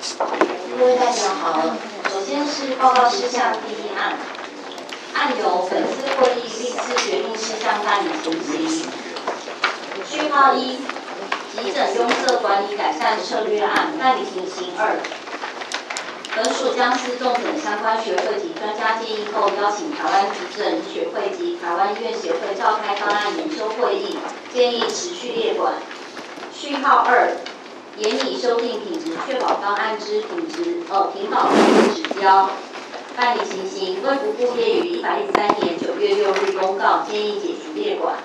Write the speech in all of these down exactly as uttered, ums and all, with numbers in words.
各位代表好，首先是报告事项第一案，案由本次会议历次决定事项办理情形。序号一，急诊拥塞管理改善策略案办理情形二。本署将司重整相关学会及专家建议后，邀请台湾急诊医学会及台湾医院协会召开方案研究会议，建议持续列管。序号二，研拟修订品质确保方案之品质呃评保指标。办理情形，卫福部业于一百一十三年九月六日公告，建议解除列管。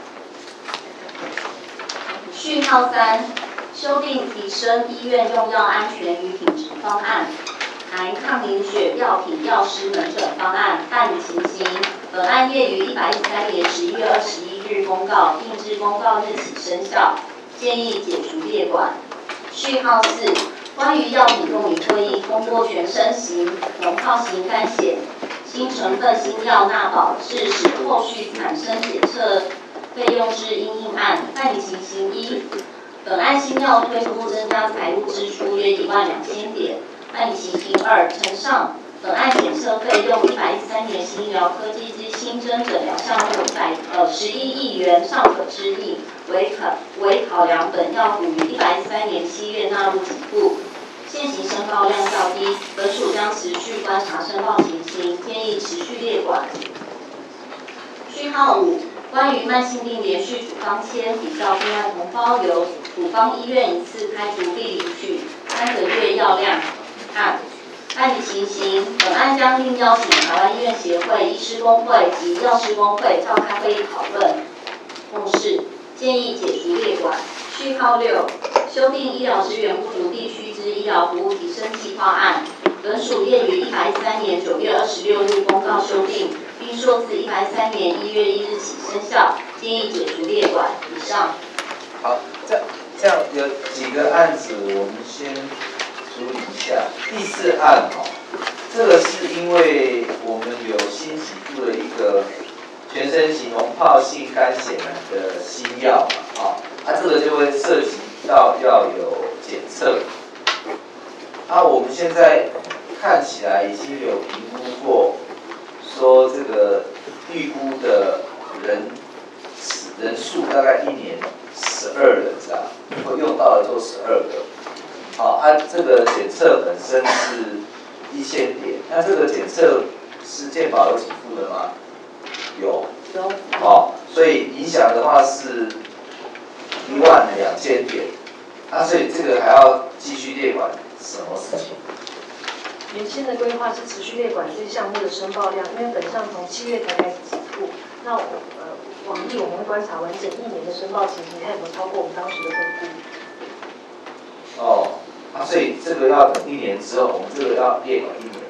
序号三，修订提升医院用药安全与品质方案。含抗凝血药品药师门诊方案办理情形，本案业于一百一十三年十一月二十一日公告，并之公告日起生效，建议解除列管。序号四，关于药品供应会议通过全身型脓疱型肝血新成分新药纳保，致使后续产生检测费用之因应案办理情形一，本案新药推出增加财务支出约一万两千点。办理情形二，呈上本案检测费用一百一十三年新医疗科技之新增诊疗项目一百呃十一亿元尚可知议，为考为考量本药股于一百一十三年七月纳入给付，现行申报量较低，本署将持续观察申报情形，建议持续列管。序号五，关于慢性病连续处方签比照病案同胞由处方医院一次开足必领取三个月药量。案办理情形，本案将另邀请台湾医院协会、医师公会及药师公会召开会议讨论共识，建议解除列管。序号六，修订医疗资源不足地区之医疗服务提升计划案，本署业于一百一十三年九月二十六日公告修订，并溯自一百一十三年一月一日起生效，建议解除列管。以上。 好，这这样有几个案子，我们先处理一下。第四案哦，这个是因为我们有新起步的一个全身型脓疱性肝血癌的新药嘛，啊，啊这个就会涉及到要有检测。啊，我们现在看起来已经有评估过，说这个预估的人人数大概一年十二人是吧？会用到的做十二个。好，按、啊、这个检测本身是一千点，那这个检测是健保有给付的吗？有。 有。 哦，所以影响的话是一万两千点，啊，所以这个还要继续列管什么事情？ 原先的规划是持续列管这项目的申报量，因为本项从七月才开始给付，那我呃往例我们会观察完整一年的申报情形，看有没有超过我们当时的分估。 哦。啊，所以这个要等一年之后，我们这个要列管一年。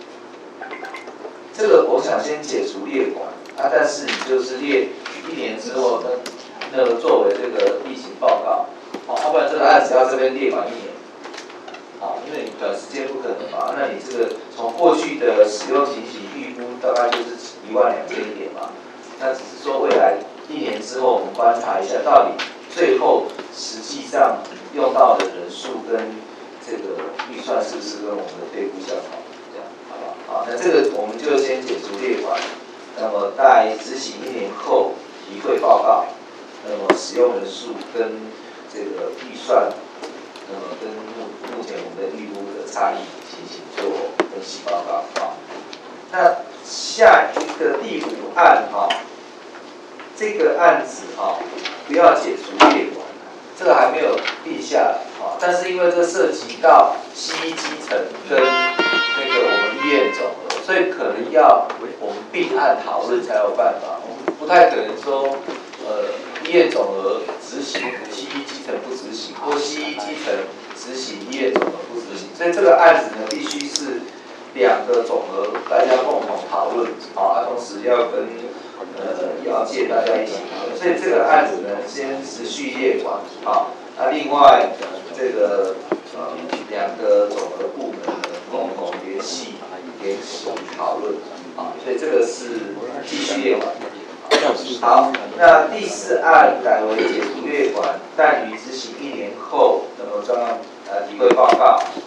这个我想先解除列管啊，但是你就是列一年之后，那那个作为这个例行报告，好、哦，要不然这个案子要这边列管一年，好、哦，因为你短时间不可能嘛，那你这个从过去的使用情形预估大概就是一万两千点嘛，那只是说未来一年之后，我们观察一下到底最后实际上用到的人数跟这个预算是不是跟我们的推估相同？这样，好不好？好，那这个我们就先解除列管。那么在执行一年后提汇报告，那么使用人数跟这个预算，那么跟目目前我们的预估的差异情形做分析报告。好，那下一个第五案哈，这个案子哈，不要解除列管。这个还没有定下来啊，但是因为这涉及到西医基层跟那个我们医院总额，所以可能要我们并案讨论才有办法。我们不太可能说，呃，医院总额执行，西医基层不执行，或西医基层执行，医院总额不执行。所以这个案子呢，必须是两个总额大家共同讨论啊，同时要跟呃要借大家一起讨论。所以这个案子呢，先持续列管啊。那另外这个呃两个总额部门呢，共同联系联系讨论啊。所以这个是继续列管。好，那第四案改为解除列管，但于执行一年后，那么刚刚呃提汇报告，执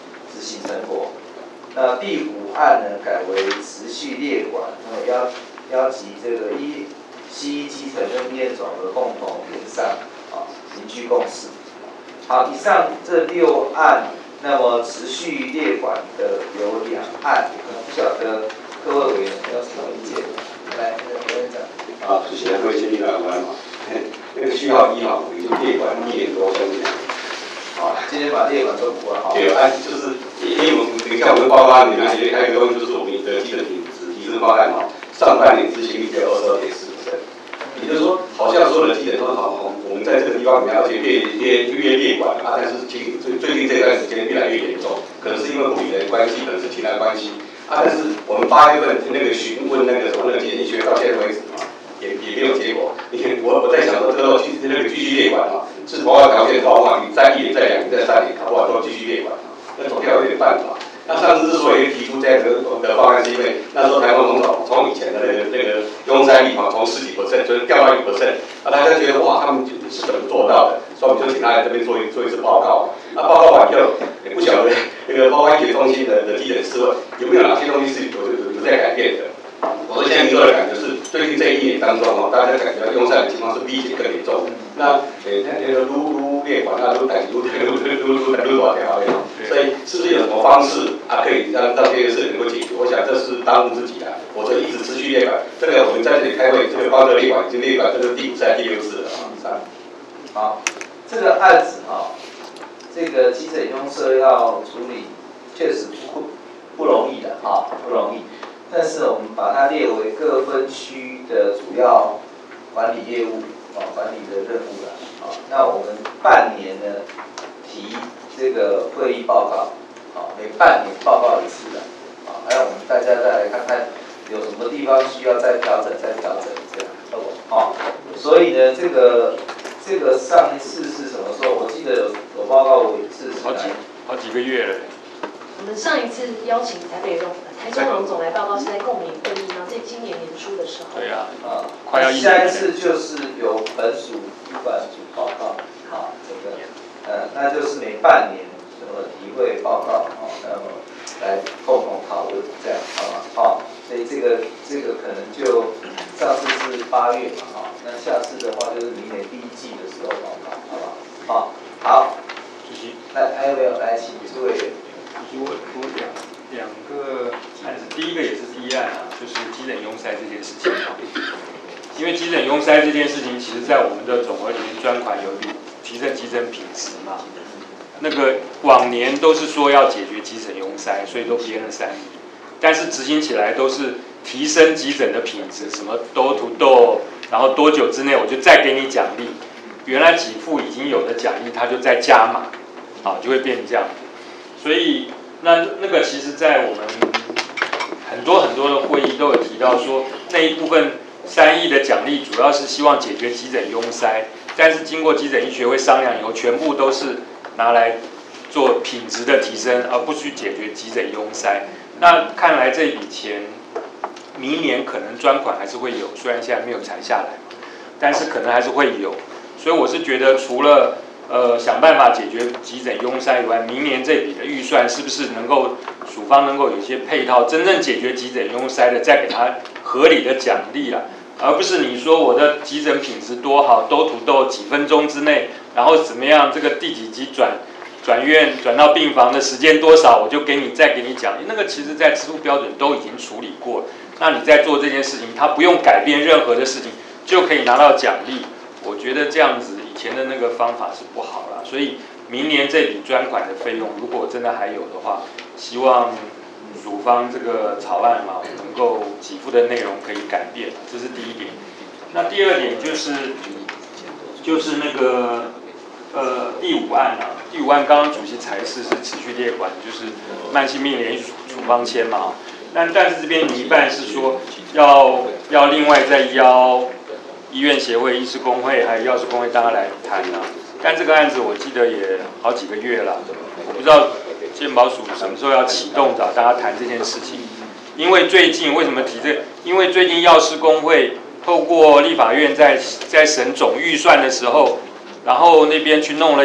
行成果。那第五案呢，改为持续列管，那么邀邀集这个医西医基层跟医院总和共同研商，啊，凝聚共识。好，以上这六案，那么持续列管的有两案，不晓得各位委员有什么意见？来，委员长。 啊，之前各位先进长官嘛，那个序号一号已经列管一年多，将近两年。 好，今天把列管都补了，好。 对，按就是因为我们等一下我们报告案里面还有一个东西，就是我们的基本品质提升方案嘛，上半年执行率只有二十二点四 percent， 也就是说，好像所有的基本都很好，我们在这个地方里面，而且越越越列管啊，但是近最最近这段时间越来越严重，可能是因为护理的关系，可能是其他关系啊，但是我们八月份那个询问那个什么那个检疫学到现在为止嘛。也也没有结果。你看，我我在想说，这个继那个继续列管啊，是同样条件的话，你在一年、在两年、在三年，好不好？都继续列管啊，那总要有点办法。那上次之所以提出这样的的方案，是因为那时候台湾总统从以前的那个那个拥塞率嘛，从十几 percent 就是掉到一 percent， 啊，大家觉得哇，他们是怎么做到的？所以我们就请他来这边做一做一次报告。那报告完以后，也不晓得那个包括医学中心的的基本思维有没有哪些东西是有有有在改变的。我现在民众的感觉是，最近这一年当中哦，大家感觉拥塞的情况是比以前更严重。那呃，那那个撸撸列管啊，撸等撸撸撸撸撸撸多少条呀？所以是不是有什么方式啊，可以让让这件事能够解决？我想这是当务之急啊。否则一直持续列管，这个我们在这里开会，这个帮着列管已经列管，这个第五次、第六次了啊。三， 好，这个案子哈、哦，这个急诊拥塞要处理，确实不不容易的哈、哦，不容易。但是我们把它列为各分区的主要管理业务啊、哦，管理的任务了啊、哦。那我们半年呢提这个会议报告，啊、哦，每半年报告一次的啊，还、哦、有我们大家再来看看有什么地方需要再调整，再调整这样，哦。所以呢，这个这个上一次是什么时候？我记得有有报告我一次是好几好几个月了。 我们上一次邀请台北荣、台中荣总来报告是在共勉会议，然后在今年年初的时候。 对啊， 啊， 快要一年了。 下一次就是由本署、医管署报告，啊，这个，呃，那就是每半年什么提会报告，啊，那么来共同讨论，这样，好吗？好，所以这个这个可能就上次是八月嘛，哈，那下次的话就是明年第一季的时候报告，好吧？好，好， 主席， 来还有没有来请诸位？ 主席，我我两两个案子，第一个也是第一案啊，就是急诊拥塞这件事情啊。因为急诊拥塞这件事情，其实在我们的总额里面专款有提升急诊品质嘛。那个往年都是说要解决急诊拥塞，所以都编了三亿，但是执行起来都是提升急诊的品质，什么多土豆，然后多久之内我就再给你奖励。原来给付已经有的奖励，它就再加码，啊，就会变成这样。所以那那个其实，在我们很多很多的会议都有提到说，那一部分三亿的奖励主要是希望解决急诊拥塞，但是经过急诊医学会商量以后，全部都是拿来做品质的提升，而不去解决急诊拥塞。那看来这笔钱，明年可能专款还是会有，虽然现在没有裁下来，但是可能还是会有。所以我是觉得，除了呃想办法解决急诊拥塞以外，明年这笔的预算是不是能够署方能够有一些配套，真正解决急诊拥塞的，再给他合理的奖励啦，而不是你说我的急诊品质多好，都土豆几分钟之内，然后怎么样，这个第几级转转院转到病房的时间多少，我就给你再给你奖励，那个其实在支付标准都已经处理过了。那你在做这件事情，他不用改变任何的事情，就可以拿到奖励。我觉得这样子以前的那个方法是不好啦，所以明年这笔专款的费用，如果真的还有的话，希望署方这个草案嘛，能够给付的内容可以改变，这是第一点。那第二点就是就是那个呃第五案啊，第五案刚刚主席裁示是持续列管，就是慢性病连续处方签嘛，但但是这边有一半是说要要另外再邀医院协会、医师工会还有药师工会大家来谈啊。但这个案子我记得也好几个月了，我不知道健保署什么时候要启动找大家谈这件事情。因为最近为什么提这个？因为最近药师工会透过立法院在在审总预算的时候，然后那边去弄了